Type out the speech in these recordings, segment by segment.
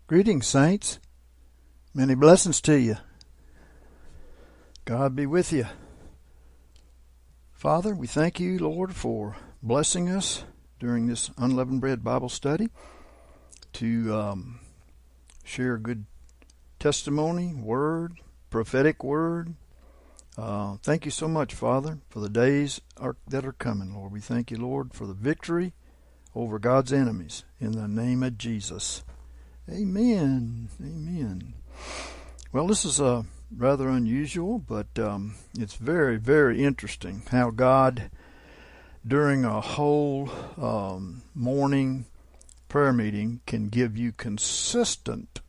Greetings, saints. Many blessings to you. God be with you. Father, we thank you, Lord, for blessing us during this Unleavened Bread Bible study to share good testimony, word, prophetic word. Thank you so much, Father, for the days that are coming, Lord. We thank you, Lord, for the victory over God's enemies in the name of Jesus. Amen. Amen. Well, this is rather unusual, but it's very, very interesting how God, during a whole morning prayer meeting, can give you consistent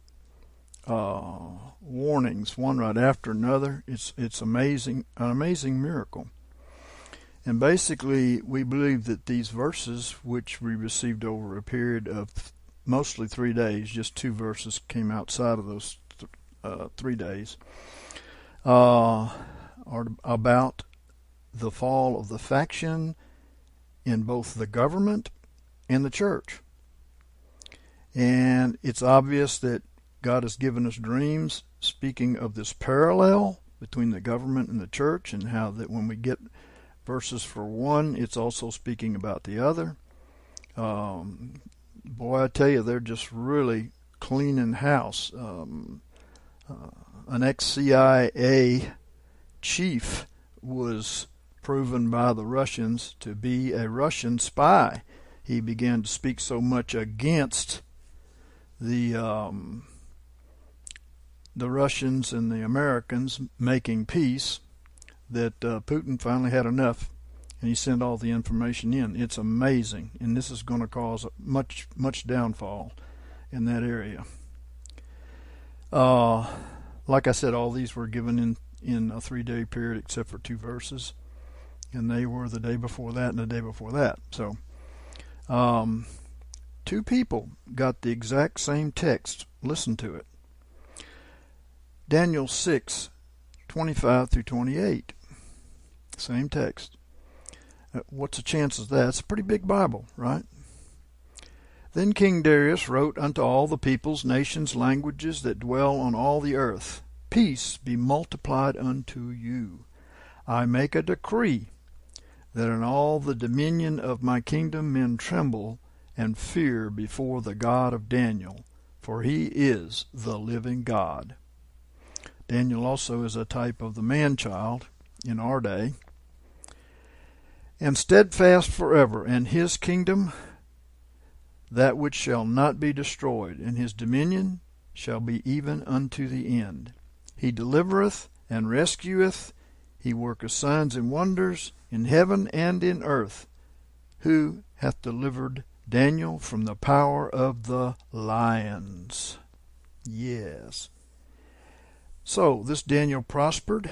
warnings, one right after another. It's amazing, an amazing miracle. And basically, we believe that these verses, which we received over a period of mostly 3 days, just 2 verses came outside of those 3 days, are about the fall of the faction in both the government and the church. And it's obvious that God has given us dreams speaking of this parallel between the government and the church, and how that when we get verses for one, it's also speaking about the other. Boy, I tell you, they're just really cleaning house. An ex-CIA chief was proven by the Russians to be a Russian spy. He began to speak so much against the Russians and the Americans making peace that Putin finally had enough, and he sent all the information in. It's amazing, and this is going to cause much downfall in that area. Like I said, all these were given in a 3-day period except for 2 verses, and they were the day before that and the day before that. So 2 people got the exact same text. Listen to it. Daniel 6:25 through 28. Same text. What's the chances of that? It's a pretty big Bible, right? Then King Darius wrote unto all the peoples, nations, languages that dwell on all the earth, peace be multiplied unto you. I make a decree that in all the dominion of my kingdom men tremble and fear before the God of Daniel, for he is the living God. Daniel also is a type of the man-child in our day. And steadfast forever, and his kingdom that which shall not be destroyed, and his dominion shall be even unto the end. He delivereth and rescueth, he worketh signs and wonders in heaven and in earth, who hath delivered Daniel from the power of the lions. Yes. So this Daniel prospered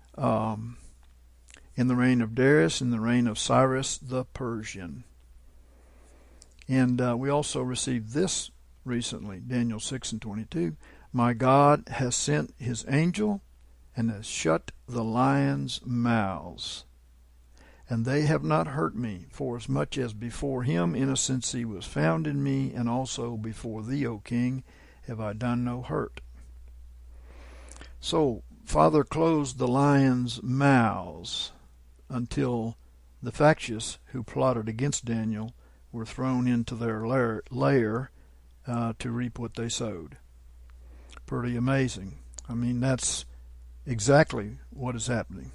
in the reign of Darius, in the reign of Cyrus the Persian. And we also received this recently, Daniel 6:22. My God has sent his angel and has shut the lions' mouths, and they have not hurt me, for as much as before him innocency was found in me, and also before thee, O king, have I done no hurt. So Father closed the lions' mouths until the factious who plotted against Daniel were thrown into their lair to reap what they sowed. Pretty amazing. I mean, that's exactly what is happening.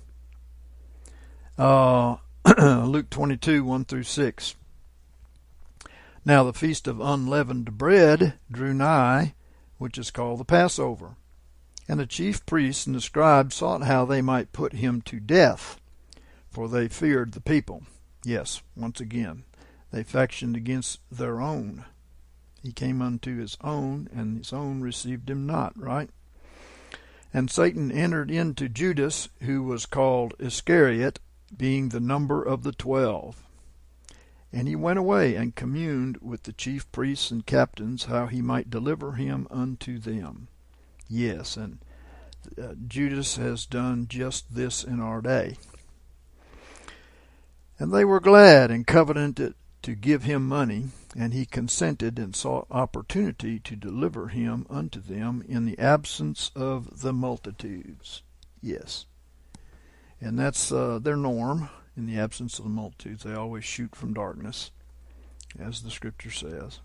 Luke 22:1-6. Now the feast of unleavened bread drew nigh, which is called the Passover. And the chief priests and the scribes sought how they might put him to death, for they feared the people. Yes, once again, they factioned against their own. He came unto his own, and his own received him not, right? And Satan entered into Judas, who was called Iscariot, being the number of the 12. And he went away and communed with the chief priests and captains how he might deliver him unto them. Yes, and Judas has done just this in our day. And they were glad and covenanted to give him money, and he consented and sought opportunity to deliver him unto them in the absence of the multitudes. Yes. And that's their norm. In the absence of the multitudes, they always shoot from darkness, as the scripture says.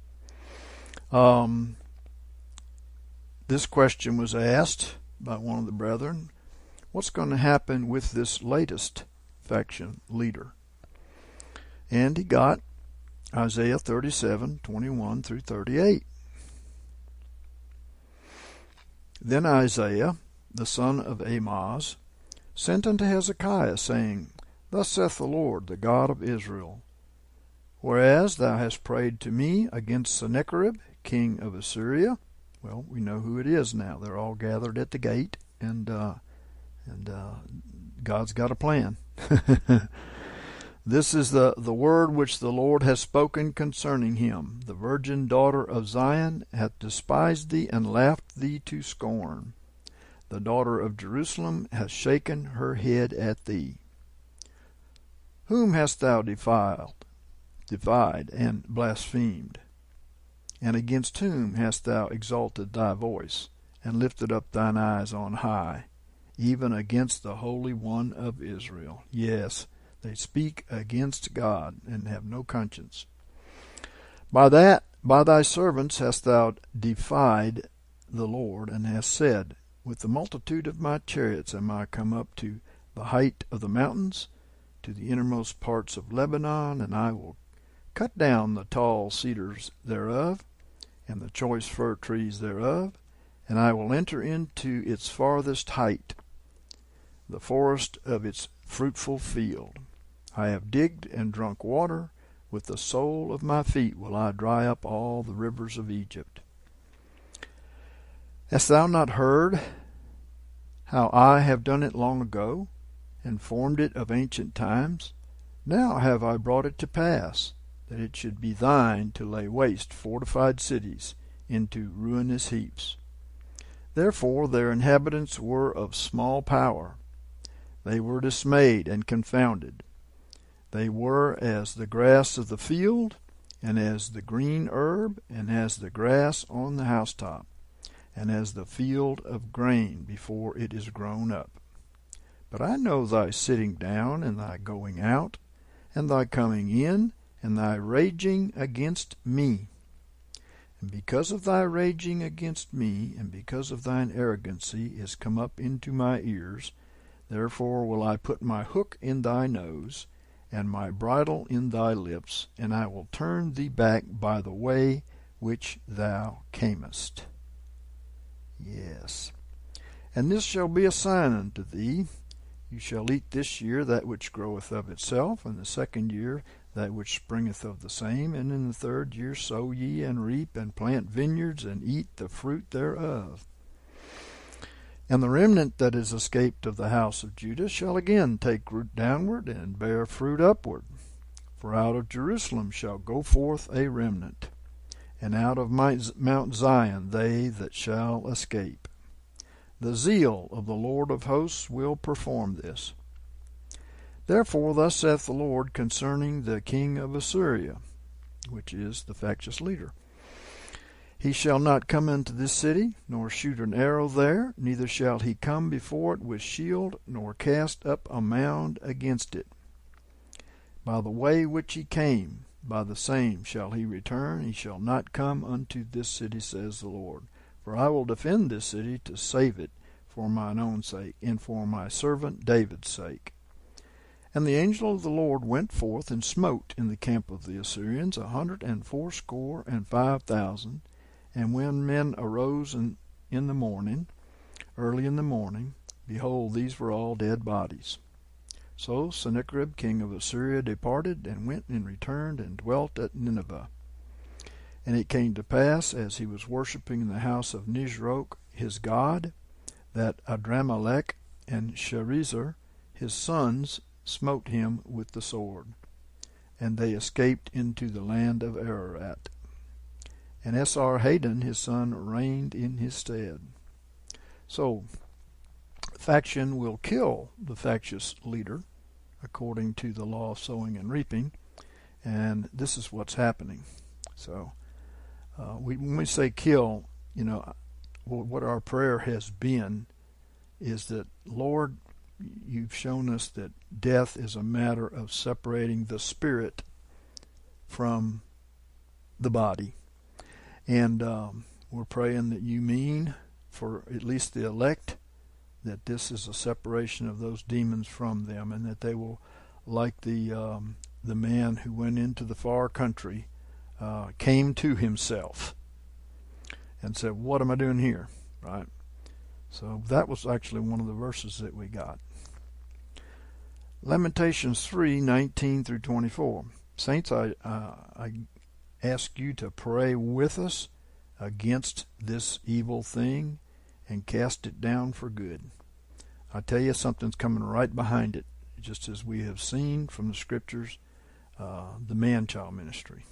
This question was asked by one of the brethren: what's going to happen with this latest faction leader? And he got Isaiah 37:21 through 38. Then Isaiah, the son of Amoz, sent unto Hezekiah, saying, Thus saith the Lord, the God of Israel, whereas thou hast prayed to me against Sennacherib, king of Assyria. Well, we know who it is now. They're all gathered at the gate, and God's got a plan. This is the word which the Lord has spoken concerning him. The virgin daughter of Zion hath despised thee and laughed thee to scorn. The daughter of Jerusalem hath shaken her head at thee. Whom hast thou defied, and blasphemed? And against whom hast thou exalted thy voice, and lifted up thine eyes on high, even against the Holy One of Israel? Yes, they speak against God, and have no conscience. By thy servants hast thou defied the Lord, and hast said, With the multitude of my chariots am I come up to the height of the mountains, to the innermost parts of Lebanon, and I will cut down the tall cedars thereof, and the choice fir trees thereof, and I will enter into its farthest height, the forest of its fruitful field. I have digged and drunk water, with the sole of my feet will I dry up all the rivers of Egypt. Hast thou not heard how I have done it long ago, and formed it of ancient times? Now have I brought it to pass, that it should be thine to lay waste fortified cities into ruinous heaps. Therefore their inhabitants were of small power. They were dismayed and confounded. They were as the grass of the field, and as the green herb, and as the grass on the housetop, and as the field of grain before it is grown up. But I know thy sitting down, and thy going out, and thy coming in, and thy raging against me. And because of thy raging against me, and because of thine arrogancy is come up into my ears, therefore will I put my hook in thy nose, and my bridle in thy lips, and I will turn thee back by the way which thou camest. Yes. And this shall be a sign unto thee. You shall eat this year that which groweth of itself, and the second year that which springeth of the same, and in the third year sow ye, and reap, and plant vineyards, and eat the fruit thereof. And the remnant that is escaped of the house of Judah shall again take root downward, and bear fruit upward. For out of Jerusalem shall go forth a remnant, and out of Mount Zion they that shall escape. The zeal of the Lord of hosts will perform this. Therefore thus saith the Lord concerning the king of Assyria, which is the factious leader. He shall not come into this city, nor shoot an arrow there, neither shall he come before it with shield, nor cast up a mound against it. By the way which he came, by the same shall he return. He shall not come unto this city, says the Lord. For I will defend this city to save it for mine own sake, and for my servant David's sake. And the angel of the Lord went forth and smote in the camp of the Assyrians 185,000. And when men arose in the morning, early in the morning, behold, these were all dead bodies. So Sennacherib king of Assyria departed, and went and returned, and dwelt at Nineveh. And it came to pass, as he was worshipping in the house of Nisroch his god, that Adramelech and Sharezer his sons smote him with the sword, and they escaped into the land of Ararat. And Esarhaddon his son reigned in his stead. So, faction will kill the factious leader, according to the law of sowing and reaping, And this is what's happening. So when we say kill, what our prayer has been is that, Lord, you've shown us that death is a matter of separating the spirit from the body. And we're praying that you mean, for at least the elect, that this is a separation of those demons from them, and that they will, like the man who went into the far country, came to himself and said, what am I doing here? Right? So that was actually one of the verses that we got. Lamentations 3:19 through 24. Saints, I ask you to pray with us against this evil thing and cast it down for good. I tell you, something's coming right behind it, just as we have seen from the scriptures, the man-child ministry.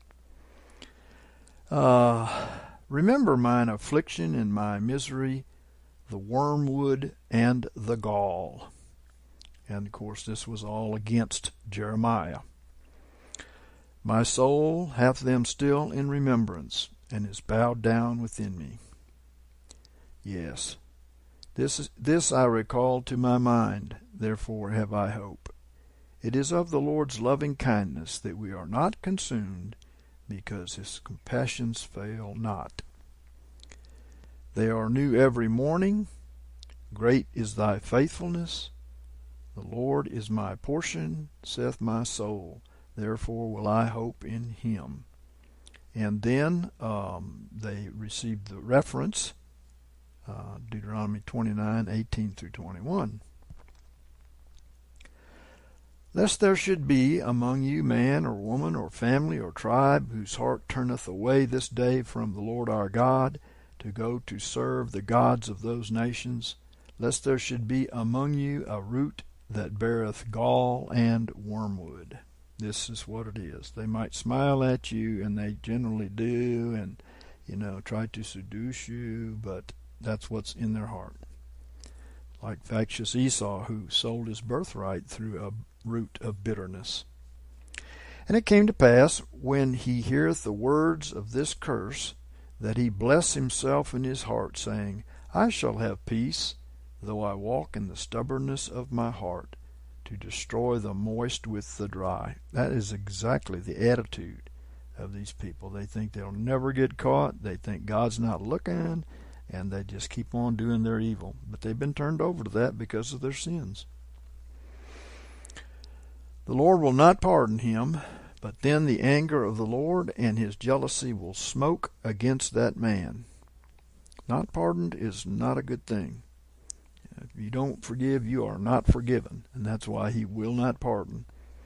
Remember mine affliction and my misery, the wormwood and the gall. And of course this was all against Jeremiah. My soul hath them still in remembrance, and is bowed down within me. Yes, this I recall to my mind, therefore have I hope. It is of the Lord's loving kindness that we are not consumed, because his compassions fail not. They are new every morning. Great is thy faithfulness. The Lord is my portion, saith my soul. Therefore will I hope in him. And then they received the reference, Deuteronomy 29:18 through 21. Lest there should be among you man or woman or family or tribe whose heart turneth away this day from the Lord our God to go to serve the gods of those nations, lest there should be among you a root that beareth gall and wormwood. This is what it is. They might smile at you, and they generally do, and try to seduce you, but that's what's in their heart. Like factious Esau, who sold his birthright through a root of bitterness. And it came to pass, when he heareth the words of this curse, that he bless himself in his heart, saying, I shall have peace, though I walk in the stubbornness of my heart, to destroy the moist with the dry. That is exactly the attitude of these people. They think they'll never get caught. They think God's not looking, and they just keep on doing their evil. But they've been turned over to that because of their sins. The Lord will not pardon him, but then the anger of the Lord and his jealousy will smoke against that man. Not pardoned is not a good thing. If you don't forgive, you are not forgiven, and that's why he will not pardon.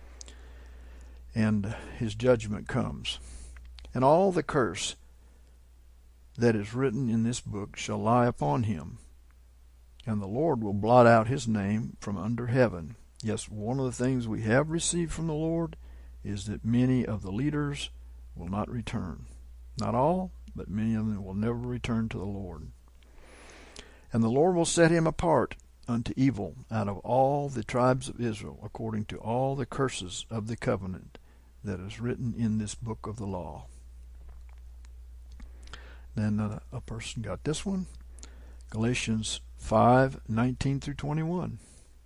And his judgment comes. And all the curse that is written in this book shall lie upon him, and the Lord will blot out his name from under heaven. Yes, one of the things we have received from the Lord is that many of the leaders will not return. Not all, but many of them will never return to the Lord. And the Lord will set him apart unto evil out of all the tribes of Israel, according to all the curses of the covenant that is written in this book of the law. Then a person got this one, Galatians 5:19 through 21.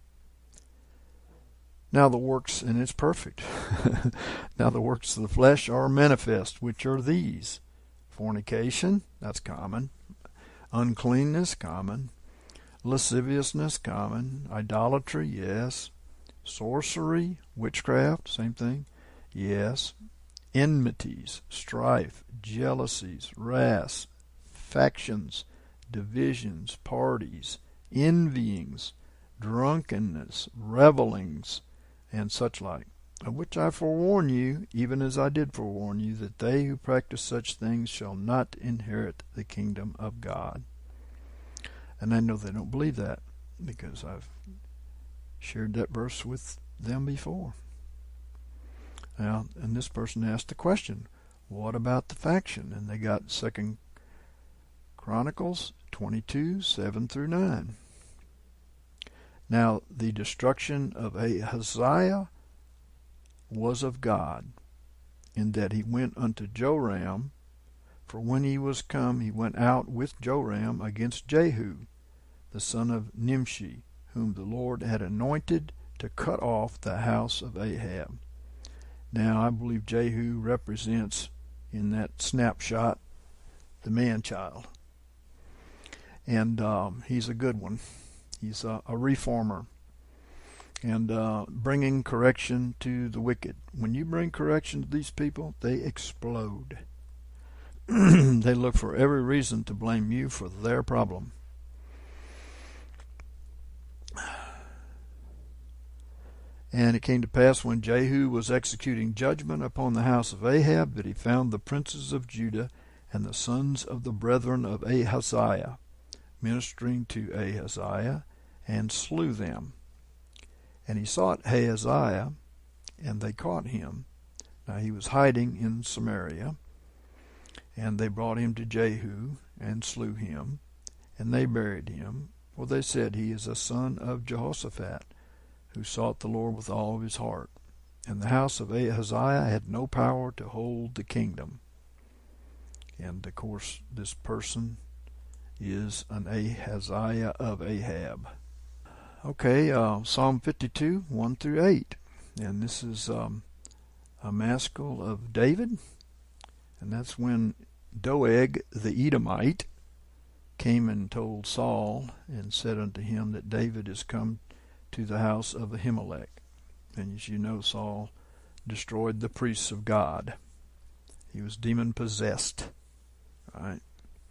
Now the works, and it's perfect, now the works of the flesh are manifest, which are these: fornication, that's common; uncleanness, common; lasciviousness, common; idolatry, yes; sorcery, witchcraft, same thing, yes; enmities, strife, jealousies, wraths, factions, divisions, parties, envyings, drunkenness, revellings, and such like, of which I forewarn you, even as I did forewarn you, that they who practice such things shall not inherit the kingdom of God. And I know they don't believe that, because I've shared that verse with them before. Now, and this person asked the question, what about the faction? And they got 2 Chronicles 22:7 through 9. Now the destruction of Ahaziah was of God, in that he went unto Joram, for when he was come, he went out with Joram against Jehu, the son of Nimshi, whom the Lord had anointed to cut off the house of Ahab. Now, I believe Jehu represents, in that snapshot, the man-child. And he's a good one. He's a reformer. And bringing correction to the wicked. When you bring correction to these people, they explode. They look for every reason to blame you for their problem. And it came to pass when Jehu was executing judgment upon the house of Ahab that he found the princes of Judah and the sons of the brethren of Ahaziah ministering to Ahaziah, and slew them. And he sought Ahaziah, and they caught him. Now he was hiding in Samaria. And they brought him to Jehu, and slew him. And they buried him, for they said, He is a son of Jehoshaphat, who sought the Lord with all of his heart. And the house of Ahaziah had no power to hold the kingdom. And of course, this person is an Ahaziah of Ahab. Okay, Psalm 52, 1 through 8. And this is a maskil of David. And that's when Doeg the Edomite came and told Saul and said unto him that David is come to the house of Ahimelech. And as you know, Saul destroyed the priests of God. He was demon-possessed. Right?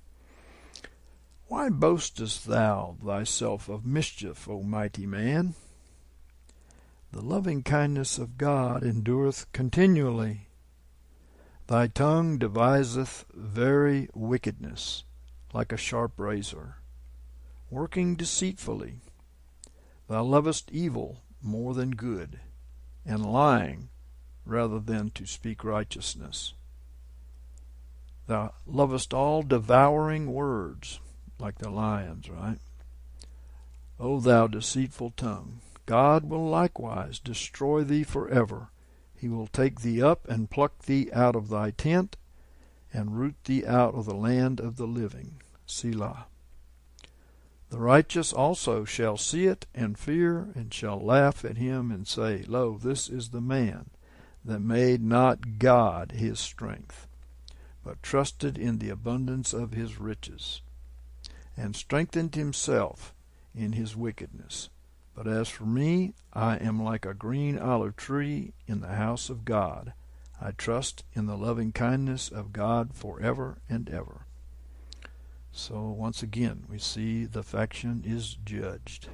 Why boastest thou thyself of mischief, O mighty man? The loving kindness of God endureth continually. Thy tongue deviseth very wickedness, like a sharp razor, working deceitfully. Thou lovest evil more than good, and lying rather than to speak righteousness. Thou lovest all devouring words, like the lions, right? O thou deceitful tongue, God will likewise destroy thee forever. He will take thee up and pluck thee out of thy tent, and root thee out of the land of the living. Selah. The righteous also shall see it and fear, and shall laugh at him and say, Lo, this is the man that made not God his strength, but trusted in the abundance of his riches, and strengthened himself in his wickedness. But as for me, I am like a green olive tree in the house of God. I trust in the loving kindness of God forever and ever. So once again, we see the faction is judged.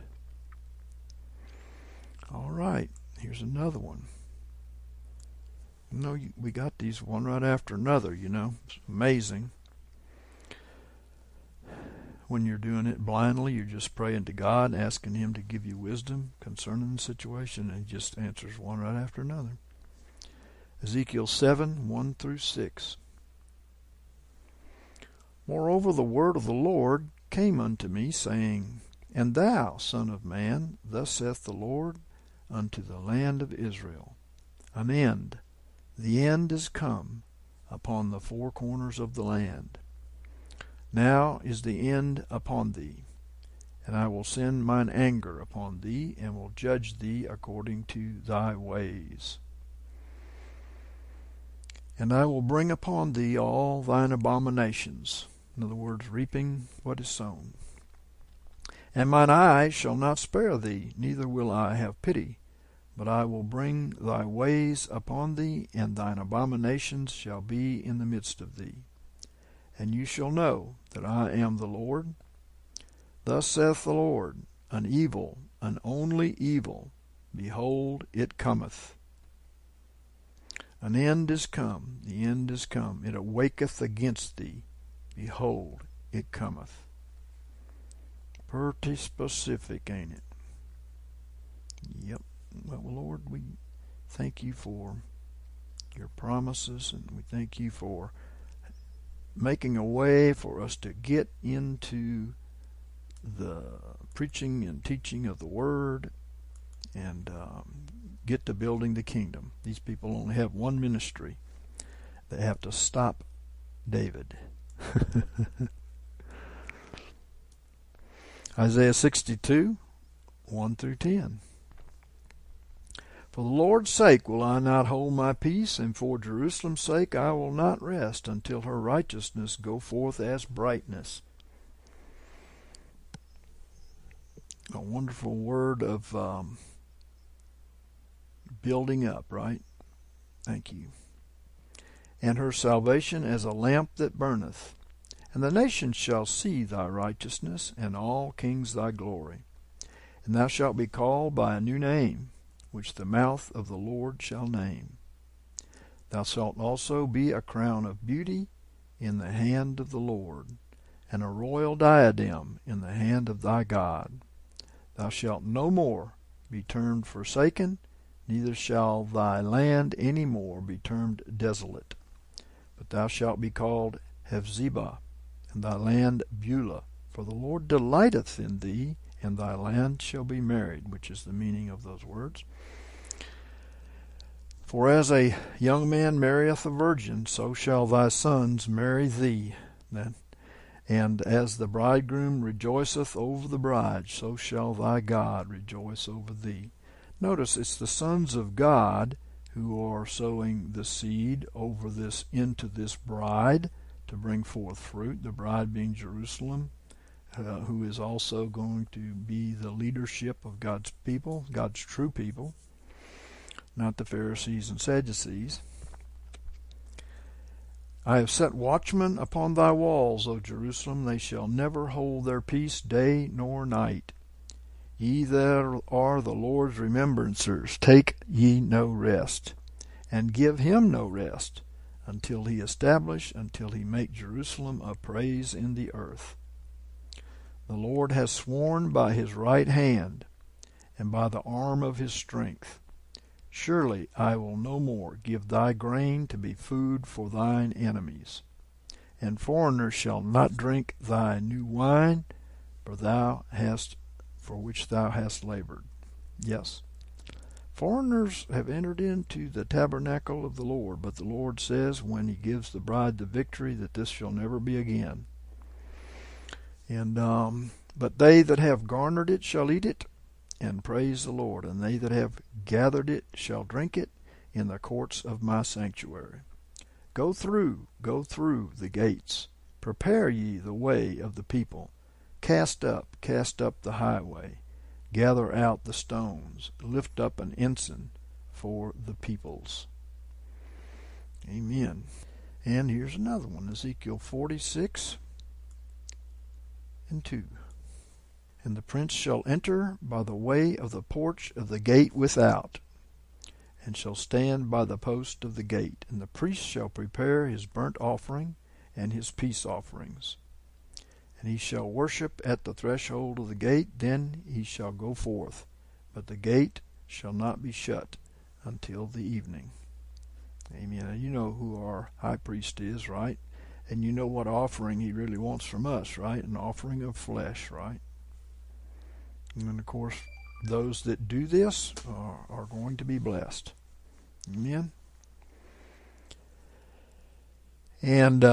All right, here's another one. You know, we got these one right after another, you know. It's amazing. When you're doing it blindly, you're just praying to God, asking Him to give you wisdom concerning the situation, and He just answers one right after another. Ezekiel 7, 1 through 6. Moreover, the word of the Lord came unto me, saying, And thou, son of man, thus saith the Lord unto the land of Israel, An end, the end is come upon the four corners of the land. Now is the end upon thee, and I will send mine anger upon thee, and will judge thee according to thy ways. And I will bring upon thee all thine abominations. In other words, reaping what is sown. And mine eyes shall not spare thee, neither will I have pity, but I will bring thy ways upon thee, and thine abominations shall be in the midst of thee. And you shall know that I am the Lord. Thus saith the Lord, An evil, an only evil, behold, it cometh. An end is come, the end is come, it awaketh against thee. Behold, it cometh. Pretty specific, ain't it? Yep. Well, Lord, we thank you for your promises, and we thank you for making a way for us to get into the preaching and teaching of the Word and get to building the kingdom. These people only have one ministry, They have to stop David. Isaiah 62, 1 through 10. For the Lord's sake will I not hold my peace, and for Jerusalem's sake I will not rest, until her righteousness go forth as brightness. A wonderful word of building up, right? Thank you. And her salvation as a lamp that burneth. And the nations shall see thy righteousness, and all kings thy glory. And thou shalt be called by a new name, which the mouth of the Lord shall name. Thou shalt also be a crown of beauty in the hand of the Lord, and a royal diadem in the hand of thy God. Thou shalt no more be termed forsaken, neither shall thy land any more be termed desolate. But thou shalt be called Hephzibah, and thy land Beulah, for the Lord delighteth in thee, and thy land shall be married, which is the meaning of those words. For as a young man marrieth a virgin, so shall thy sons marry thee. And as the bridegroom rejoiceth over the bride, so shall thy God rejoice over thee. Notice it's the sons of God who are sowing the seed over this into this bride to bring forth fruit, the bride being Jerusalem, who is also going to be the leadership of God's people, God's true people, not the Pharisees and Sadducees. I have set watchmen upon thy walls, O Jerusalem. They shall never hold their peace day nor night. Ye that are the Lord's remembrancers, take ye no rest, and give him no rest, until he establish, until he make Jerusalem a praise in the earth. The Lord has sworn by his right hand, and by the arm of his strength. Surely I will no more give thy grain to be food for thine enemies, and foreigners shall not drink thy new wine, for which thou hast labored. Yes, foreigners have entered into the tabernacle of the Lord, but the Lord says when he gives the bride the victory that this shall never be again. And but they that have garnered it shall eat it, and praise the Lord, and they that have gathered it shall drink it in the courts of my sanctuary. Go through the gates. Prepare ye the way of the people. Cast up the highway. Gather out the stones. Lift up an ensign for the peoples. Amen. And here's another one, Ezekiel 46 and 2. And the prince shall enter by the way of the porch of the gate without, and shall stand by the post of the gate. And the priest shall prepare his burnt offering and his peace offerings. And he shall worship at the threshold of the gate, then he shall go forth. But the gate shall not be shut until the evening. Amen. And you know who our high priest is, right? And you know what offering he really wants from us, right? An offering of flesh, right? And of course, those that do this are going to be blessed. Amen. And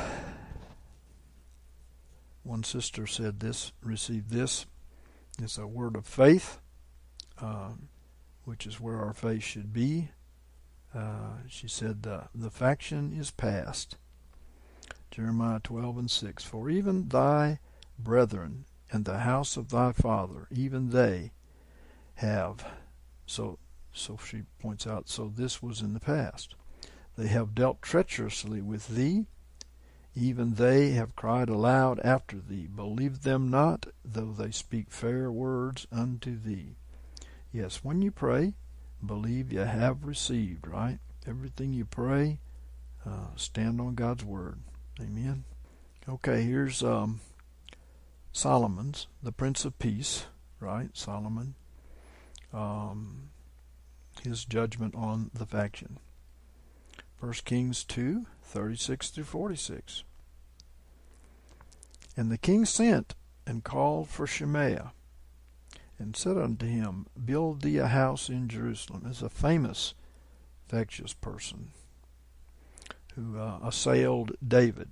one sister said this, received this. It's a word of faith, which is where our faith should be. She said, the faction is past. Jeremiah 12 and 6. For even thy brethren and the house of thy father, even they have, so she points out, so this was in the past. They have dealt treacherously with thee, even they have cried aloud after thee. Believe them not, though they speak fair words unto thee. Yes, when you pray, believe you have received, right? Everything you pray, stand on God's word. Amen. Okay, here's Solomon's, the Prince of Peace, right? Solomon, his judgment on the faction. 1 Kings 2, 36 through 46. And the king sent and called for Shemaiah, and said unto him, Build thee a house in Jerusalem. As a famous, factious person who assailed David.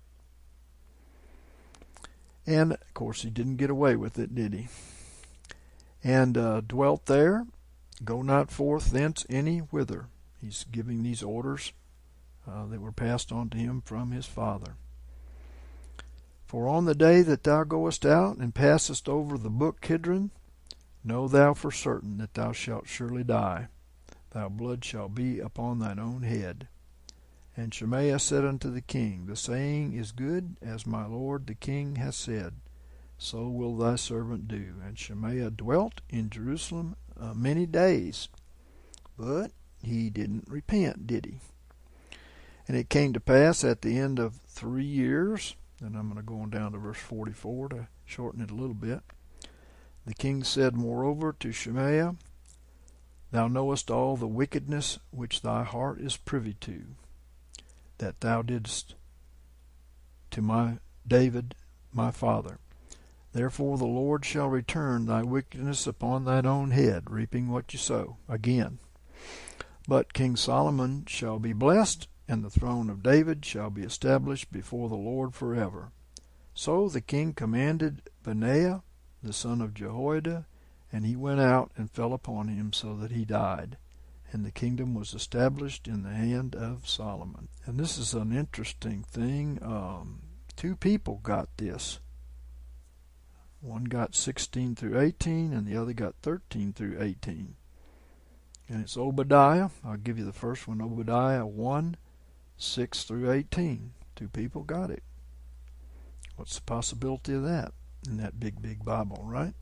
And, of course, he didn't get away with it, did he? And dwelt there, go not forth thence any whither. He's giving these orders that were passed on to him from his father. For on the day that thou goest out and passest over the brook Kidron, know thou for certain that thou shalt surely die. Thy blood shall be upon thine own head. And Shemaiah said unto the king, The saying is good, as my lord the king hath said. So will thy servant do. And Shemaiah dwelt in Jerusalem many days. But he didn't repent, did he? And it came to pass at the end of 3 years, and I'm going to go on down to verse 44 to shorten it a little bit. The king said moreover to Shemaiah, Thou knowest all the wickedness which thy heart is privy to, that thou didst to my David my father. Therefore the Lord shall return thy wickedness upon thine own head, reaping what you sow. Again. But King Solomon shall be blessed, and the throne of David shall be established before the Lord forever. So the king commanded Benaiah, the son of Jehoiada, and he went out and fell upon him so that he died. And the kingdom was established in the hand of Solomon. And this is an interesting thing. 2 people got this. One got 16 through 18, and the other got 13 through 18. And it's Obadiah. I'll give you the first one, Obadiah 1, 6 through 18. 2 people got it. What's the possibility of that in that big, big Bible, right?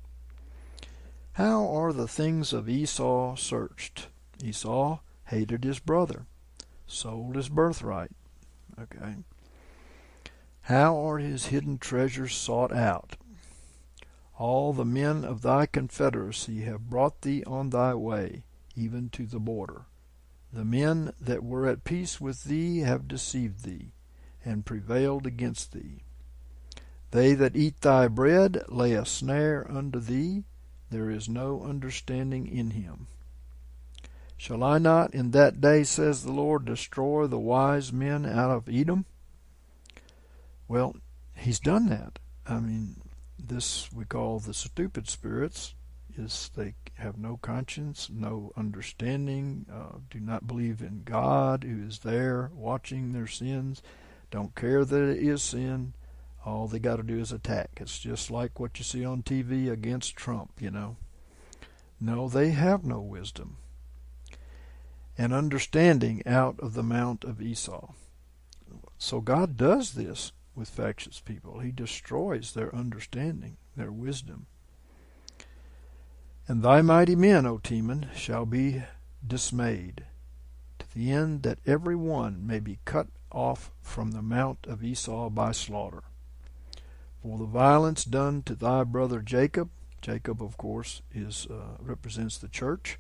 How are the things of Esau searched? Esau hated his brother, sold his birthright. Okay. How are his hidden treasures sought out? All the men of thy confederacy have brought thee on thy way, even to the border. The men that were at peace with thee have deceived thee, and prevailed against thee. They that eat thy bread lay a snare unto thee, there is no understanding in him. Shall I not in that day, says the Lord, destroy the wise men out of Edom? Well, he's done that. This we call the stupid spirits. They have no conscience, no understanding, do not believe in God who is there watching their sins, don't care that it is sin. All they got to do is attack. It's just like what you see on TV against Trump, No, they have no wisdom and understanding out of the mount of Esau. So God does this with factious people. He destroys their understanding, their wisdom. And thy mighty men, O Teman, shall be dismayed, to the end that every one may be cut off from the mount of Esau by slaughter. For the violence done to thy brother Jacob, Jacob, of course, represents the church,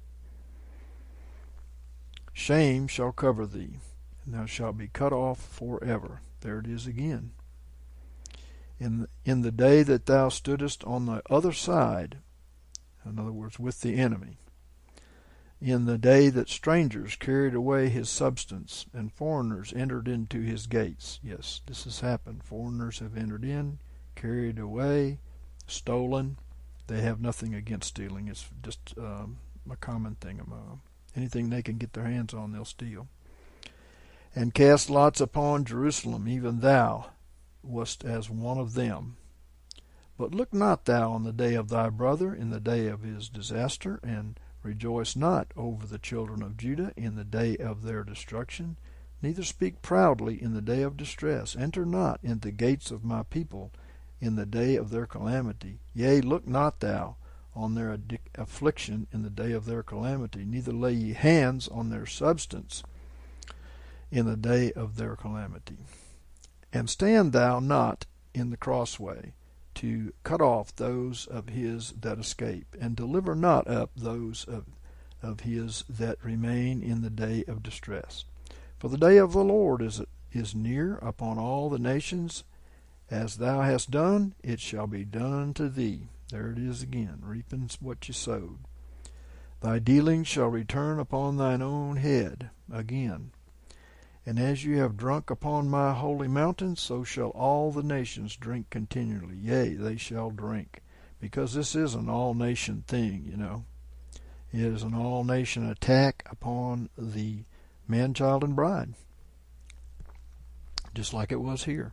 shame shall cover thee, and thou shalt be cut off forever. There it is again. In the day that thou stoodest on the other side, in other words, with the enemy, in the day that strangers carried away his substance, and foreigners entered into his gates. Yes, this has happened. Foreigners have entered in, carried away, stolen. They have nothing against stealing. It's just a common thing among them. Anything they can get their hands on, they'll steal. And cast lots upon Jerusalem, even thou wast as one of them. But look not thou on the day of thy brother in the day of his disaster, and rejoice not over the children of Judah in the day of their destruction, neither speak proudly in the day of distress. Enter not into the gates of my people in the day of their calamity. Yea, look not thou on their affliction in the day of their calamity, neither lay ye hands on their substance in the day of their calamity. And stand thou not in the crossway, to cut off those of his that escape, and deliver not up those of his that remain in the day of distress. For the day of the Lord is near upon all the nations. As thou hast done, it shall be done to thee. There it is again, reaping what you sowed. Thy dealings shall return upon thine own head again. And as you have drunk upon my holy mountain, so shall all the nations drink continually. Yea, they shall drink. Because this is an all-nation thing, you know. It is an all-nation attack upon the man, child, and bride. Just like it was here.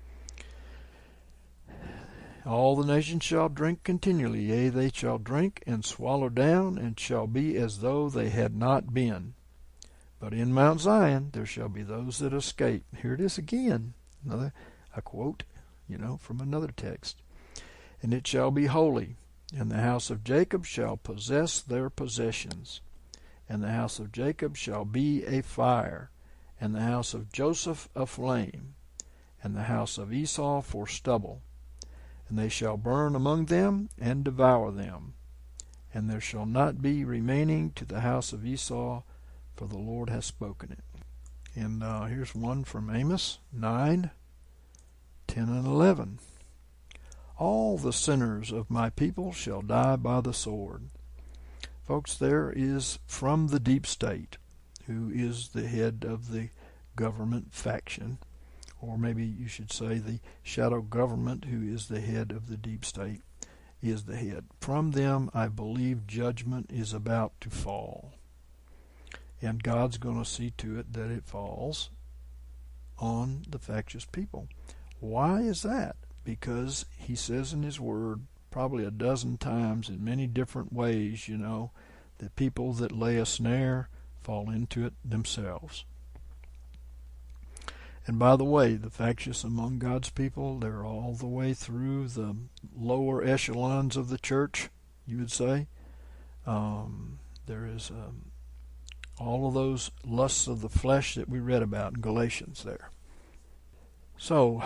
All the nations shall drink continually. Yea, they shall drink and swallow down, and shall be as though they had not been. But in Mount Zion there shall be those that escape. Here it is again. A quote, from another text. And it shall be holy, and the house of Jacob shall possess their possessions. And the house of Jacob shall be a fire, and the house of Joseph a flame, and the house of Esau for stubble. And they shall burn among them and devour them. And there shall not be remaining to the house of Esau, for the Lord has spoken it. And here's one from Amos 9, 10 and 11. All the sinners of my people shall die by the sword. Folks, there is from the deep state, who is the head of the government faction, or maybe you should say the shadow government, who is the head of the deep state, is the head. From them, I believe judgment is about to fall. And God's going to see to it that it falls on the factious people. Why is that? Because he says in his word probably a dozen times in many different ways, that people that lay a snare fall into it themselves. And by the way, the factious among God's people, they're all the way through the lower echelons of the church, you would say. There is all of those lusts of the flesh that we read about in Galatians there. So,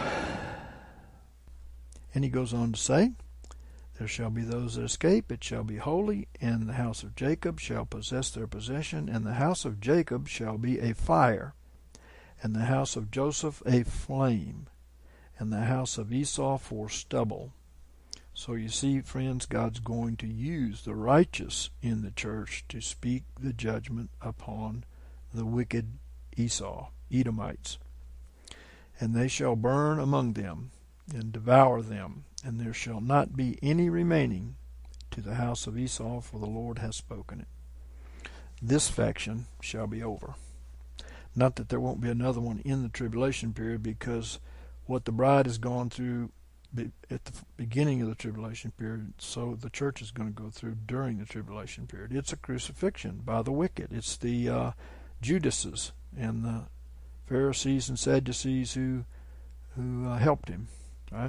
and he goes on to say, there shall be those that escape, it shall be holy, and the house of Jacob shall possess their possession, and the house of Jacob shall be a fire, and the house of Joseph a flame, and the house of Esau for stubble. So you see, friends, God's going to use the righteous in the church to speak the judgment upon the wicked Esau, Edomites. And they shall burn among them, and devour them, and there shall not be any remaining to the house of Esau, for the Lord has spoken it. This faction shall be over. Not that there won't be another one in the tribulation period, because what the bride has gone through at the beginning of the tribulation period, so the church is going to go through during the tribulation period. It's a crucifixion by the wicked. It's the Judases and the Pharisees and Sadducees who helped him, right?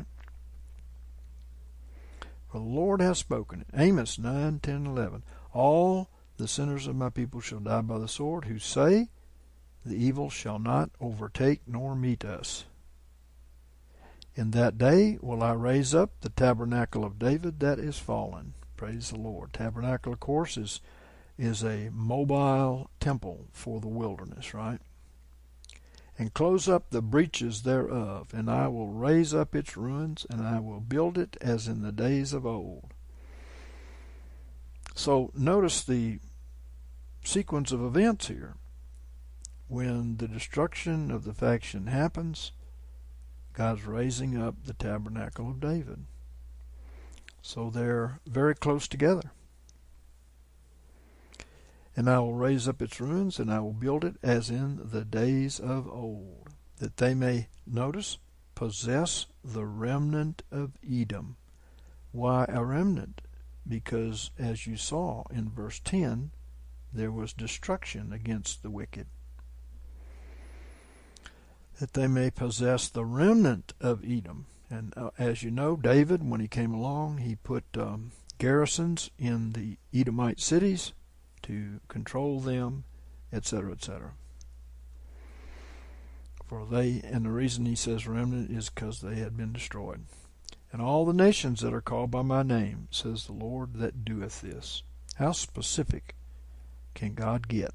For the Lord has spoken it. Amos 9, 10, 11. All the sinners of my people shall die by the sword, who say, the evil shall not overtake nor meet us. In that day will I raise up the tabernacle of David that is fallen. Praise the Lord. Tabernacle, of course, is a mobile temple for the wilderness, right? And close up the breaches thereof, and I will raise up its ruins, and I will build it as in the days of old. So notice the sequence of events here. When the destruction of the faction happens, God's raising up the tabernacle of David. So they're very close together. And I will raise up its ruins, and I will build it as in the days of old, that they may, notice, possess the remnant of Edom. Why a remnant? Because, as you saw in verse 10, there was destruction against the wicked. That they may possess the remnant of Edom. And as you know, David, when he came along, he put garrisons in the Edomite cities to control them, etc., etc. And the reason he says remnant is because they had been destroyed. And all the nations that are called by my name, says the Lord that doeth this. How specific can God get?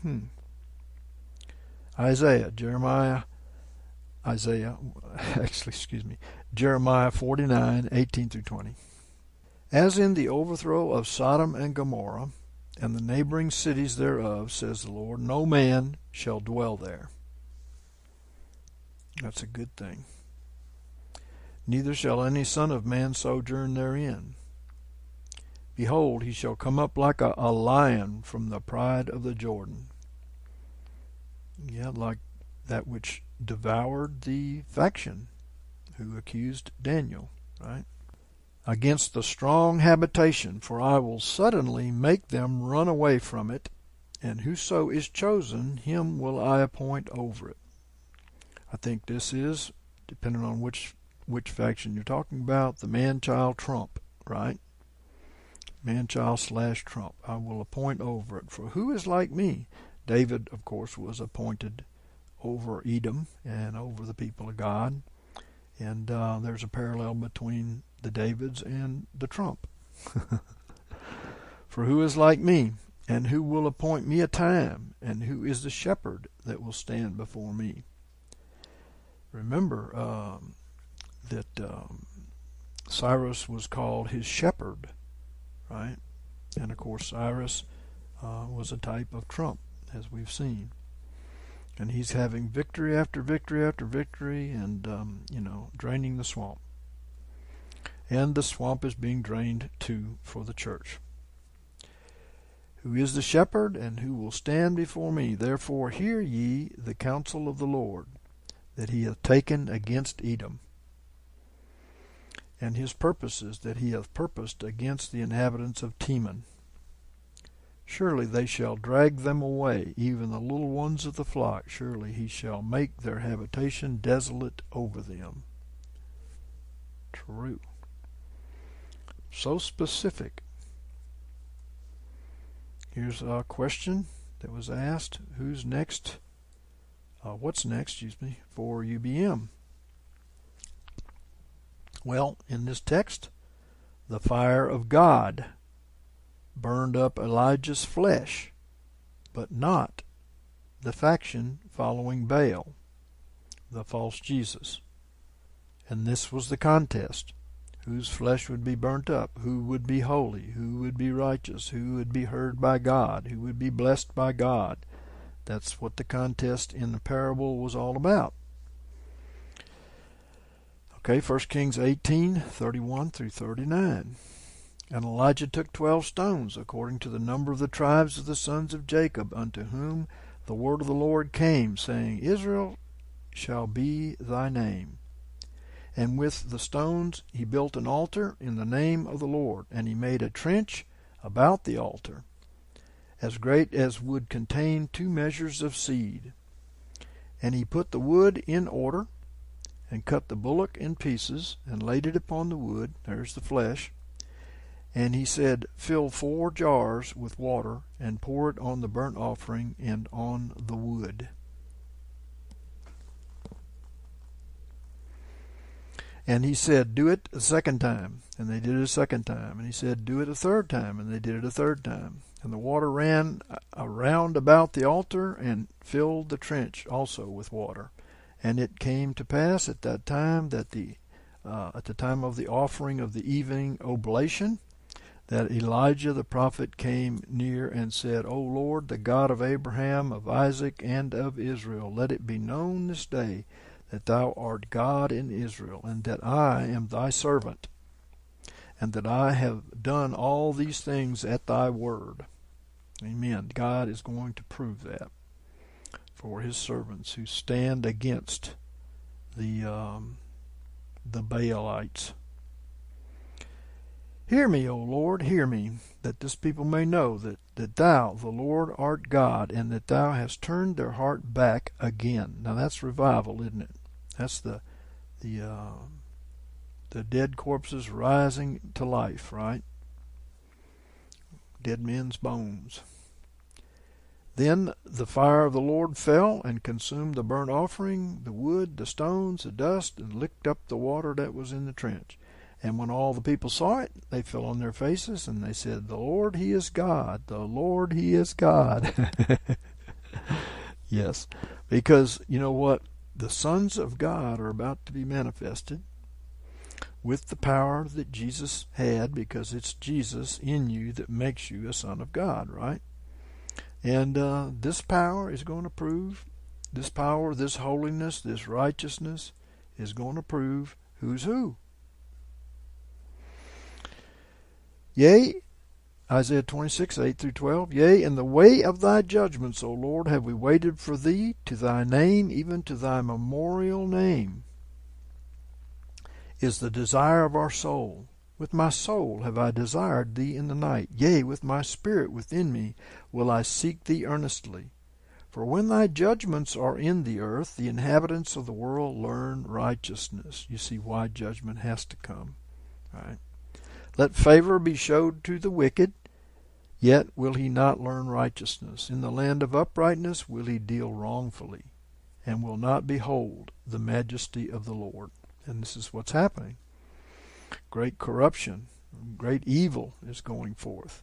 Jeremiah 49, 18 through 20. As in the overthrow of Sodom and Gomorrah, and the neighboring cities thereof, says the Lord, no man shall dwell there. That's a good thing. Neither shall any son of man sojourn therein. Behold, he shall come up like a lion from the pride of the Jordan. Yeah, like that which devoured the faction who accused Daniel, right? Against the strong habitation, for I will suddenly make them run away from it, and whoso is chosen, him will I appoint over it. I think this is, depending on which faction you're talking about, the man-child Trump, right? Man-child / Trump. I will appoint over it. For who is like me? David, of course, was appointed over Edom and over the people of God. And there's a parallel between the Davids and the Trump. For who is like me? And who will appoint me a time? And who is the shepherd that will stand before me? Remember that Cyrus was called his shepherd, right? And of course Cyrus was a type of Trump, as we've seen. And he's having victory after victory after victory, and draining the swamp. And the swamp is being drained too for the church. Who is the shepherd, and who will stand before me? Therefore hear ye the counsel of the Lord, that he hath taken against Edom, and his purposes that he hath purposed against the inhabitants of Teman. Surely they shall drag them away, even the little ones of the flock. Surely he shall make their habitation desolate over them. True. So specific. Here's a question that was asked. Who's next? What's next, for UBM? Well, in this text, the fire of God burned up Elijah's flesh, but not the faction following Baal, the false Jesus. And this was the contest. Whose flesh would be burnt up? Who would be holy? Who would be righteous? Who would be heard by God? Who would be blessed by God? That's what the contest in the parable was all about. Okay, 1 Kings 18:31 through 39. And Elijah took 12 stones, according to the number of the tribes of the sons of Jacob, unto whom the word of the Lord came, saying, Israel shall be thy name. And with the stones he built an altar in the name of the Lord, and he made a trench about the altar, as great as would contain 2 measures of seed. And he put the wood in order, and cut the bullock in pieces, and laid it upon the wood. There's the flesh. And he said, Fill 4 jars with water, and pour it on the burnt offering and on the wood. And he said, Do it a second time. And they did it a second time. And he said, Do it a third time. And they did it a third time. And the water ran around about the altar, and filled the trench also with water. And it came to pass at that time that at the time of the offering of the evening oblation, that Elijah the prophet came near and said, O Lord, the God of Abraham, of Isaac, and of Israel, let it be known this day that thou art God in Israel, and that I am thy servant, and that I have done all these things at thy word. Amen. God is going to prove that for his servants who stand against the Baalites. Hear me, O Lord, hear me, that this people may know that thou, the Lord, art God, and that thou hast turned their heart back again. Now that's revival, isn't it? That's the dead corpses rising to life, right? Dead men's bones. Then the fire of the Lord fell and consumed the burnt offering, the wood, the stones, the dust, and licked up the water that was in the trench. And when all the people saw it, they fell on their faces, and they said, The Lord, he is God. The Lord, he is God. Yes, because you know what? The sons of God are about to be manifested with the power that Jesus had, because it's Jesus in you that makes you a son of God, right? And this power is going to prove This power, this holiness, this righteousness is going to prove who's who. Yea, Isaiah 26, 8 through 12. Yea, in the way of thy judgments, O Lord, have we waited for thee, to thy name, even to thy memorial name, is the desire of our soul. With my soul have I desired thee in the night. Yea, with my spirit within me will I seek thee earnestly. For when thy judgments are in the earth, the inhabitants of the world learn righteousness. You see why judgment has to come. Right? Let favor be showed to the wicked, yet will he not learn righteousness. In the land of uprightness will he deal wrongfully, and will not behold the majesty of the Lord. And this is what's happening. Great corruption, great evil is going forth.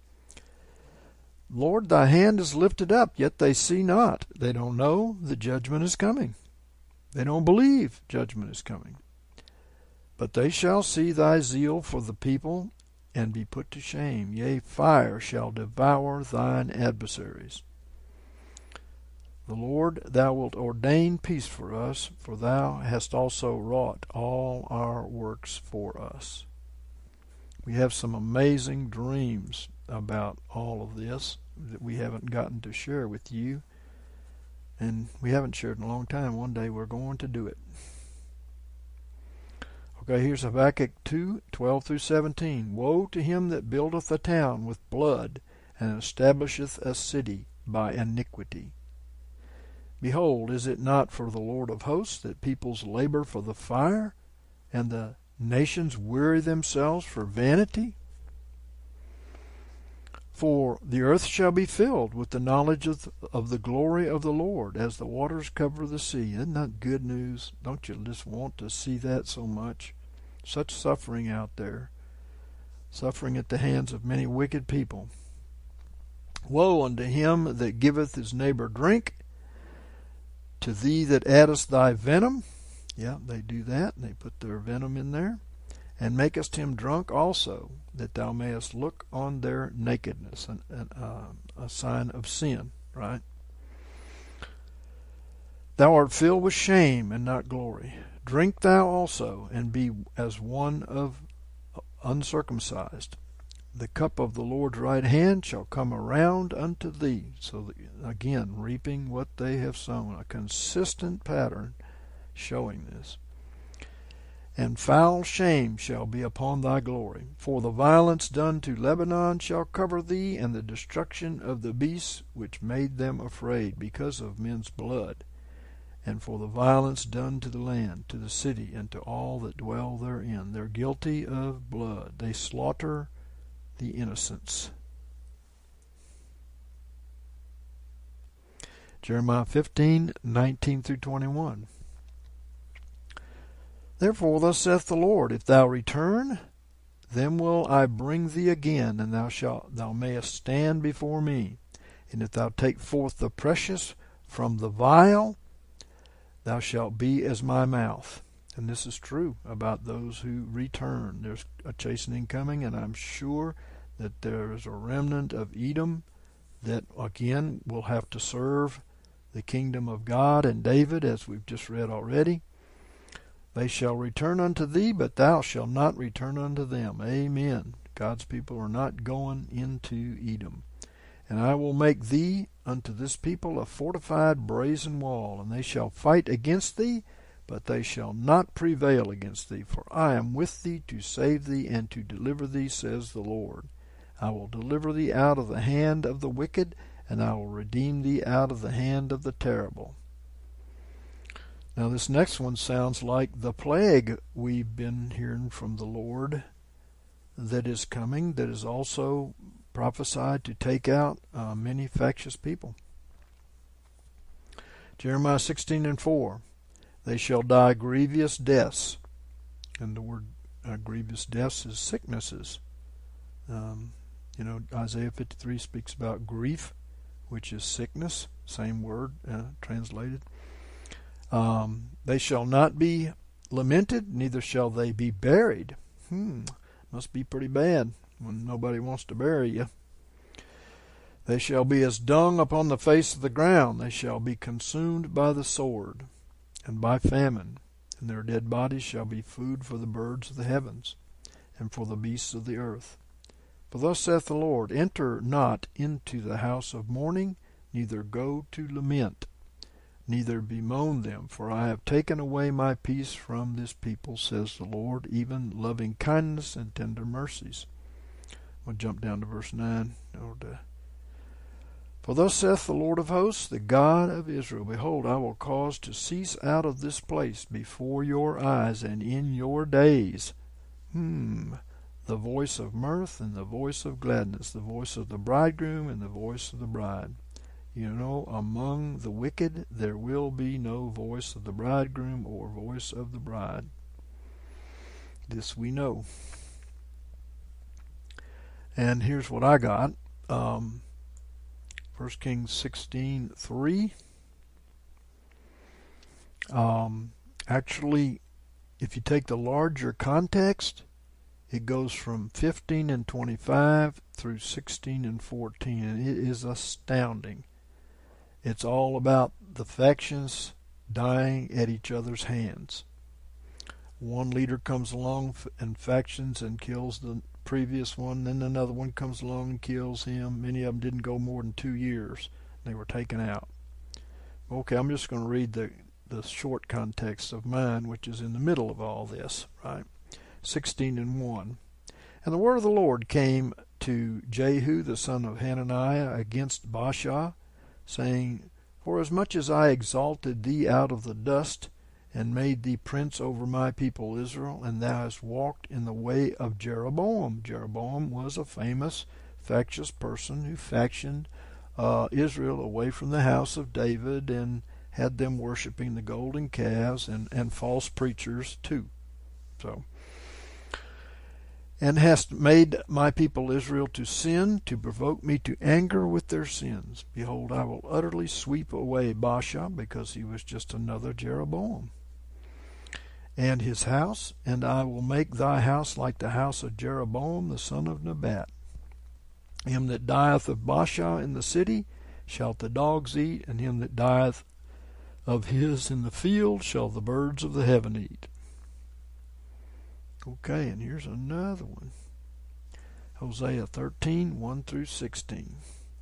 Lord, thy hand is lifted up, yet they see not. They don't know the judgment is coming. They don't believe judgment is coming. But they shall see thy zeal for the people, and be put to shame. Yea, fire shall devour thine adversaries. The Lord, thou wilt ordain peace for us, for thou hast also wrought all our works for us. We have some amazing dreams about all of this that we haven't gotten to share with you, and we haven't shared in a long time. One day we're going to do it. Okay, here's Habakkuk 2, 12 through 17. Woe to him that buildeth a town with blood, and establisheth a city by iniquity. Behold, is it not for the Lord of hosts that peoples labor for the fire, and the nations weary themselves for vanity? For the earth shall be filled with the knowledge of the glory of the Lord, as the waters cover the sea. Isn't that good news? Don't you just want to see that so much? Such suffering out there, suffering at the hands of many wicked people. Woe unto him that giveth his neighbor drink, to thee that addest thy venom. Yeah, they do that, and they put their venom in there. And makest him drunk also, that thou mayest look on their nakedness, a sign of sin, right? Thou art filled with shame and not glory. Drink thou also, and be as one of uncircumcised. The cup of the Lord's right hand shall come around unto thee. So again, reaping what they have sown, a consistent pattern showing this. And foul shame shall be upon thy glory. For the violence done to Lebanon shall cover thee, and the destruction of the beasts which made them afraid, because of men's blood. And for the violence done to the land, to the city, and to all that dwell therein. They're guilty of blood. They slaughter the innocents. Jeremiah 15, 19 through 21. Therefore thus saith the Lord, if thou return, then will I bring thee again, and thou mayest stand before me. And if thou take forth the precious from the vile, thou shalt be as my mouth. And this is true about those who return. There's a chastening coming, and I'm sure that there is a remnant of Edom that again will have to serve the kingdom of God and David, as we've just read already. They shall return unto thee, but thou shalt not return unto them. Amen. God's people are not going into Edom. And I will make thee unto this people a fortified brazen wall, and they shall fight against thee, but they shall not prevail against thee. For I am with thee to save thee and to deliver thee, says the Lord. I will deliver thee out of the hand of the wicked, and I will redeem thee out of the hand of the terrible. Now this next one sounds like the plague we've been hearing from the Lord that is coming, that is also prophesied to take out many factious people. Jeremiah 16 and 4. They shall die grievous deaths. And the word grievous deaths is sicknesses. Isaiah 53 speaks about grief, which is sickness, same word translated. They shall not be lamented, neither shall they be buried. Must be pretty bad when nobody wants to bury you. They shall be as dung upon the face of the ground. They shall be consumed by the sword and by famine, and their dead bodies shall be food for the birds of the heavens and for the beasts of the earth. For thus saith the Lord, enter not into the house of mourning, neither go to lament, neither bemoan them, for I have taken away my peace from this people, says the Lord, even loving kindness and tender mercies. We'll jump down to verse 9. For thus saith the Lord of hosts, the God of Israel, behold, I will cause to cease out of this place before your eyes and in your days the voice of mirth and the voice of gladness, the voice of the bridegroom and the voice of the bride. You know, among the wicked there will be no voice of the bridegroom or voice of the bride. This we know. And here's what I got. 1 Kings 16:3. Actually, if you take the larger context, it goes from 15 and 25 through 16 and 14, and it is astounding. It's all about the factions dying at each other's hands. One leader comes along and factions and kills the previous one, then another one comes along and kills him. Many of them didn't go more than 2 years. They were taken out. Okay, I'm just going to read the short context of mine, which is in the middle of all this, right? 16:1. And the word of the Lord came to Jehu the son of Hananiah against Baasha, saying, Forasmuch as I exalted thee out of the dust, and made thee prince over my people Israel, and thou hast walked in the way of Jeroboam. Jeroboam was a famous, factious person who factioned Israel away from the house of David and had them worshiping the golden calves and false preachers too. And hast made my people Israel to sin, to provoke me to anger with their sins. Behold, I will utterly sweep away Baasha, because he was just another Jeroboam, and his house, and I will make thy house like the house of Jeroboam the son of Nebat. Him that dieth of Baasha in the city shall the dogs eat, and him that dieth of his in the field shall the birds of the heaven eat. Okay, and here's another one. Hosea 13:1 through 16.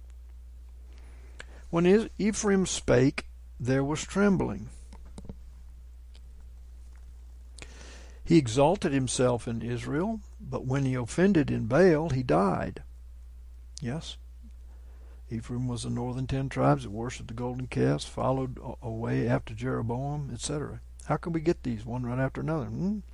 When Ephraim spake, there was trembling. He exalted himself in Israel, but when he offended in Baal, he died. Yes, Ephraim was the northern 10 tribes that worshipped the golden calves, followed away after Jeroboam, etc. How can we get these one right after another?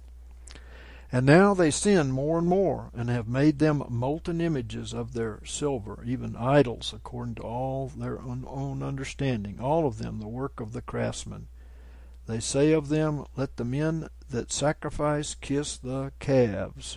And now they sin more and more, and have made them molten images of their silver, even idols, according to all their own understanding, all of them the work of the craftsman. They say of them, Let the men that sacrifice kiss the calves.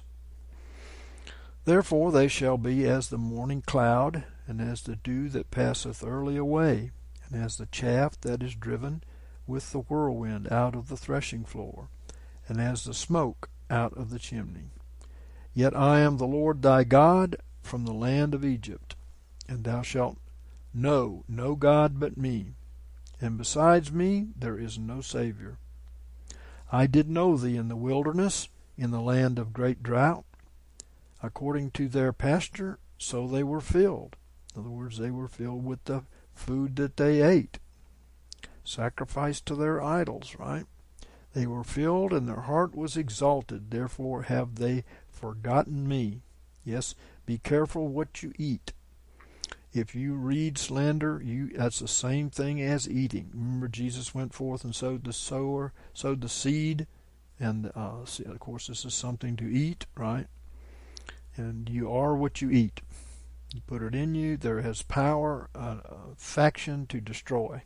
Therefore they shall be as the morning cloud, and as the dew that passeth early away, and as the chaff that is driven with the whirlwind out of the threshing floor, and as the smoke out of the chimney. Yet I am the Lord thy God from the land of Egypt, and thou shalt know no God but me, and besides me there is no Savior. I did know thee in the wilderness, in the land of great drought. According to their pasture, so they were filled. In other words, they were filled with the food that they ate, sacrificed to their idols, right? They were filled, and their heart was exalted. Therefore have they forgotten me. Yes, be careful what you eat. If you read slander, that's the same thing as eating. Remember, Jesus went forth and sowed the seed, and of course this is something to eat, right? And you are what you eat. You put it in you. There has power, faction to destroy.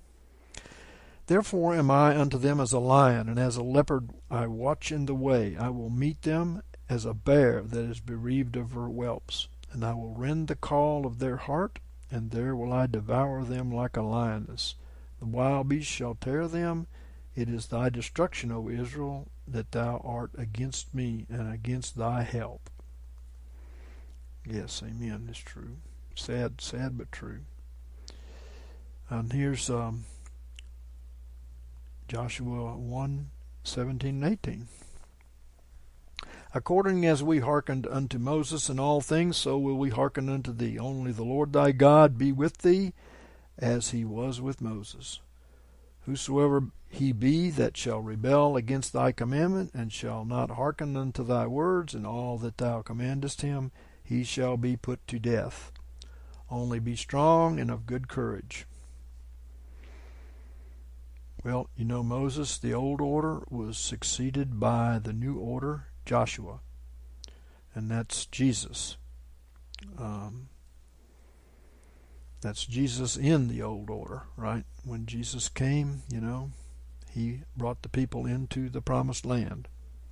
Therefore am I unto them as a lion, and as a leopard I watch in the way. I will meet them as a bear that is bereaved of her whelps. And I will rend the call of their heart, and there will I devour them like a lioness. The wild beast shall tear them. It is thy destruction, O Israel, that thou art against me and against thy help. Yes, amen, it's true. Sad, sad, but true. And here's Joshua 1:17 and 18. According as we hearkened unto Moses in all things, so will we hearken unto thee. Only the Lord thy God be with thee, as he was with Moses. Whosoever he be that shall rebel against thy commandment, and shall not hearken unto thy words, and all that thou commandest him, he shall be put to death. Only be strong and of good courage. Well, you know, Moses, the old order, was succeeded by the new order, Joshua, and that's Jesus. That's Jesus in the old order, right? When Jesus came, you know, he brought the people into the promised land.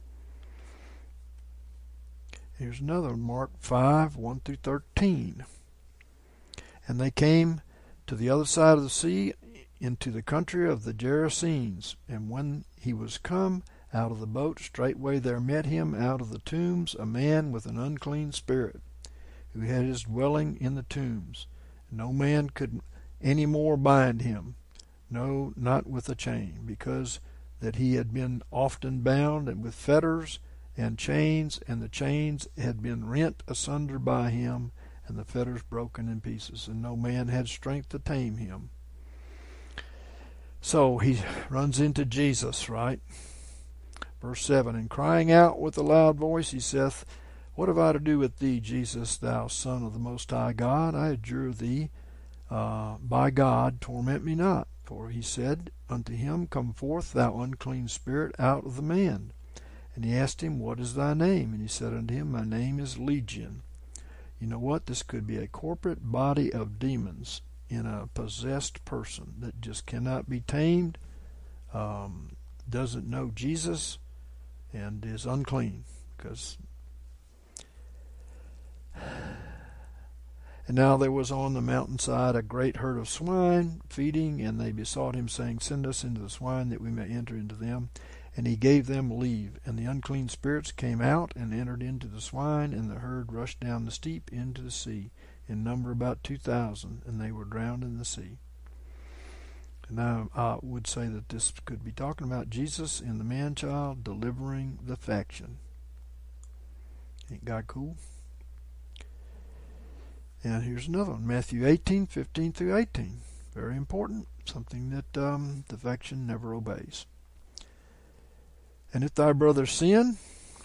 Here's another one, Mark 5:1-13. And they came to the other side of the sea, into the country of the Gerasenes. And when he was come out of the boat, straightway there met him out of the tombs a man with an unclean spirit, who had his dwelling in the tombs. No man could any more bind him, no, not with a chain, because that he had been often bound, and with fetters and chains, and the chains had been rent asunder by him, and the fetters broken in pieces, and no man had strength to tame him. So he runs into Jesus, right? Verse 7, and crying out with a loud voice, he saith, What have I to do with thee, Jesus, thou Son of the Most High God? I adjure thee, by God, torment me not. For he said unto him, Come forth, thou unclean spirit, out of the man. And he asked him, What is thy name? And he said unto him, My name is Legion. You know what? This could be a corporate body of demons in a possessed person that just cannot be tamed, doesn't know Jesus, and is unclean. And now there was on the mountainside a great herd of swine feeding, and they besought him, saying, Send us into the swine, that we may enter into them. And he gave them leave. And the unclean spirits came out and entered into the swine, and the herd rushed down the steep into the sea, in number about 2,000, and they were drowned in the sea. And I would say that this could be talking about Jesus in the man-child delivering the faction. Ain't God cool? And here's another one, Matthew 18:15-18. Very important, something that the faction never obeys. And if thy brother sin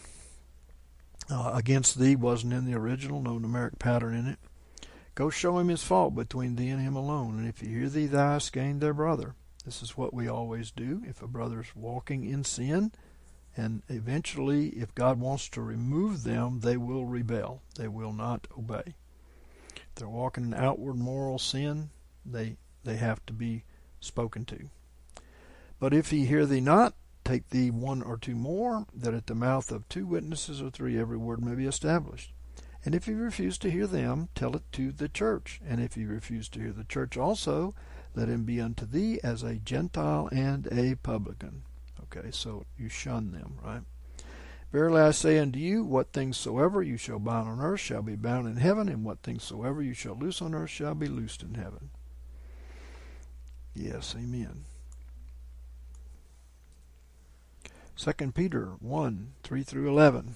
against thee, wasn't in the original, no numeric pattern in it, go show him his fault between thee and him alone. And if he hear thee, thou hast gained their brother. This is what we always do. If a brother's walking in sin, and eventually, if God wants to remove them, they will rebel. They will not obey. If they're walking in outward moral sin, they have to be spoken to. But if he hear thee not, take thee one or two more, that at the mouth of two witnesses or three every word may be established. And if he refuse to hear them, tell it to the church. And if he refuse to hear the church also, let him be unto thee as a Gentile and a publican. Okay, so you shun them, right? Verily I say unto you, what things soever you shall bind on earth shall be bound in heaven, and what things soever you shall loose on earth shall be loosed in heaven. Yes, amen. 2 Peter 1:3-11.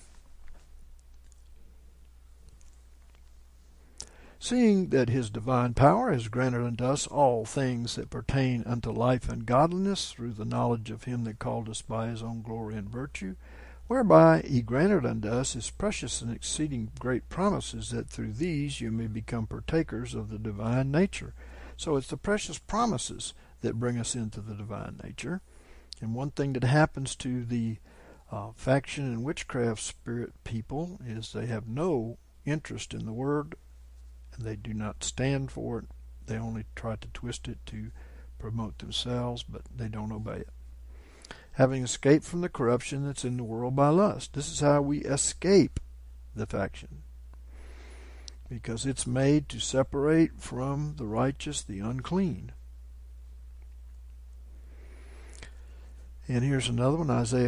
Seeing that his divine power has granted unto us all things that pertain unto life and godliness, through the knowledge of him that called us by his own glory and virtue, whereby he granted unto us his precious and exceeding great promises, that through these you may become partakers of the divine nature. So it's the precious promises that bring us into the divine nature. And one thing that happens to the faction and witchcraft spirit people is they have no interest in the word, and they do not stand for it. They only try to twist it to promote themselves, but they don't obey it. Having escaped from the corruption that's in the world by lust. This is how we escape the faction, because it's made to separate from the righteous the unclean. And here's another one, Isaiah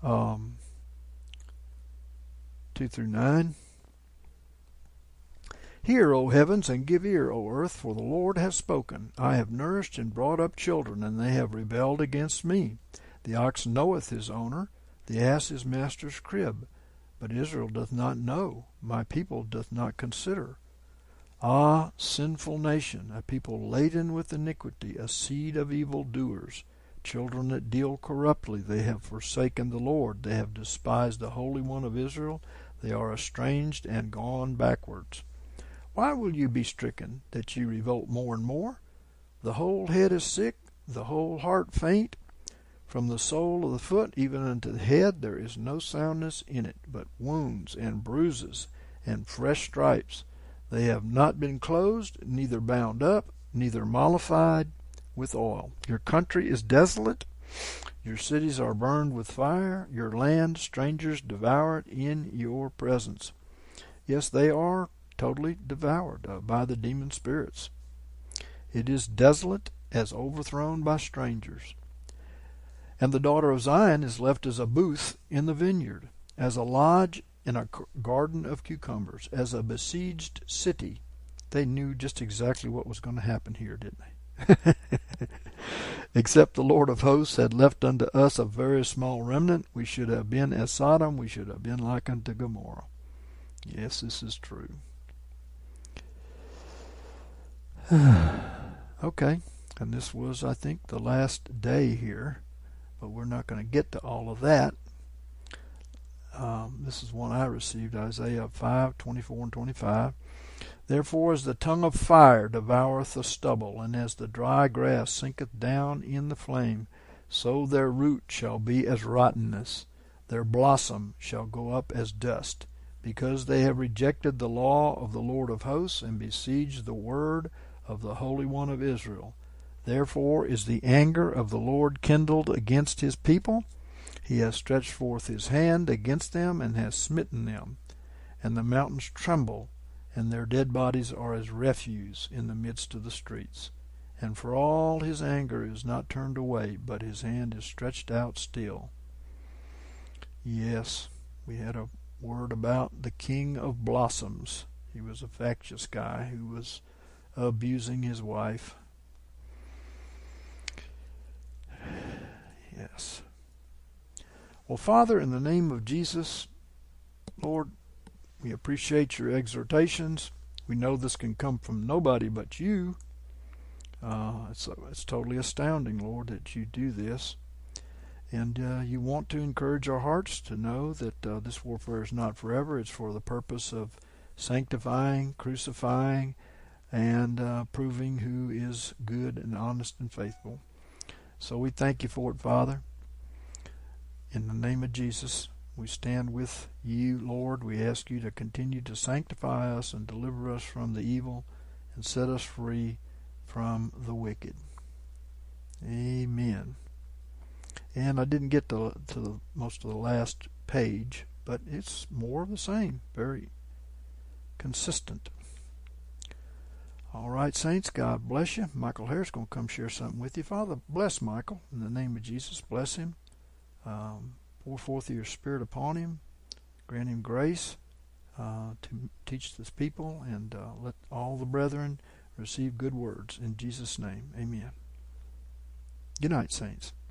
1:2-9. Hear, O heavens, and give ear, O earth, for the Lord has spoken. I have nourished and brought up children, and they have rebelled against me. The ox knoweth his owner, the ass his master's crib. But Israel doth not know, my people doth not consider. Ah, sinful nation, a people laden with iniquity, a seed of evil doers, children that deal corruptly, they have forsaken the Lord, they have despised the Holy One of Israel, they are estranged and gone backwards. Why will you be stricken, that ye revolt more and more? The whole head is sick, the whole heart faint. From the sole of the foot even unto the head there is no soundness in it, but wounds and bruises and fresh stripes. They have not been closed, neither bound up, neither mollified with oil. Your country is desolate, your cities are burned with fire, your land strangers devour it in your presence. Yes, they are totally devoured by the demon spirits. It is desolate as overthrown by strangers. And the daughter of Zion is left as a booth in the vineyard, as a lodge in a garden of cucumbers, as a besieged city. They knew just exactly what was going to happen here, didn't they? Except the Lord of hosts had left unto us a very small remnant, we should have been as Sodom, we should have been like unto Gomorrah. Yes, this is true. Okay, and this was, I think, the last day here, but we're not going to get to all of that. This is one I received, Isaiah 5:24 and 25. Therefore as the tongue of fire devoureth the stubble, and as the dry grass sinketh down in the flame, so their root shall be as rottenness, their blossom shall go up as dust, because they have rejected the law of the Lord of hosts, and besieged the word of the Holy One of Israel. Therefore is the anger of the Lord kindled against his people. He has stretched forth his hand against them, and has smitten them. And the mountains tremble, and their dead bodies are as refuse in the midst of the streets. And for all his anger is not turned away, but his hand is stretched out still. Yes, we had a word about the king of blossoms. He was a factious guy who was abusing his wife. Yes. Well, Father, in the name of Jesus, Lord, we appreciate your exhortations. We know this can come from nobody but you. It's totally astounding, Lord, that you do this. And you want to encourage our hearts to know that this warfare is not forever. It's for the purpose of sanctifying, crucifying, and proving who is good and honest and faithful. So we thank you for it, Father. In the name of Jesus, we stand with you, Lord. We ask you to continue to sanctify us and deliver us from the evil and set us free from the wicked. Amen. And I didn't get to most of the last page, but it's more of the same, very consistent. All right, saints, God bless you. Michael Harris going to come share something with you. Father, bless Michael in the name of Jesus. Bless him. Pour forth your Spirit upon him. Grant him grace to teach this people, and let all the brethren receive good words. In Jesus' name, amen. Good night, saints.